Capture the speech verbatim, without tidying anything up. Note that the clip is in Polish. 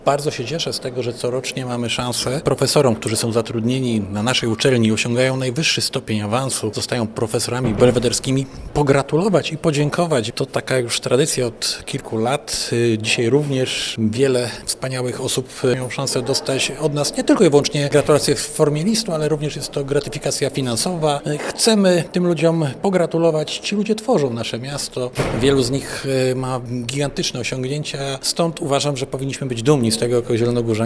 Bardzo się cieszę z tego, że corocznie mamy szansę profesorom, którzy są zatrudnieni na naszej uczelni, osiągają najwyższy stopień awansu, zostają profesorami belwederskimi, pogratulować i podziękować. To taka już tradycja od kilku lat. Dzisiaj również wiele wspaniałych osób mają szansę dostać od nas nie tylko i wyłącznie gratulacje w formie listu, ale również jest to gratyfikacja finansowa. Chcemy tym ludziom pogratulować. Ci ludzie tworzą nasze miasto. Wielu z nich ma gigantyczne osiągnięcia, stąd uważam, że powinniśmy być dumni z tego jako zielonogórzanie.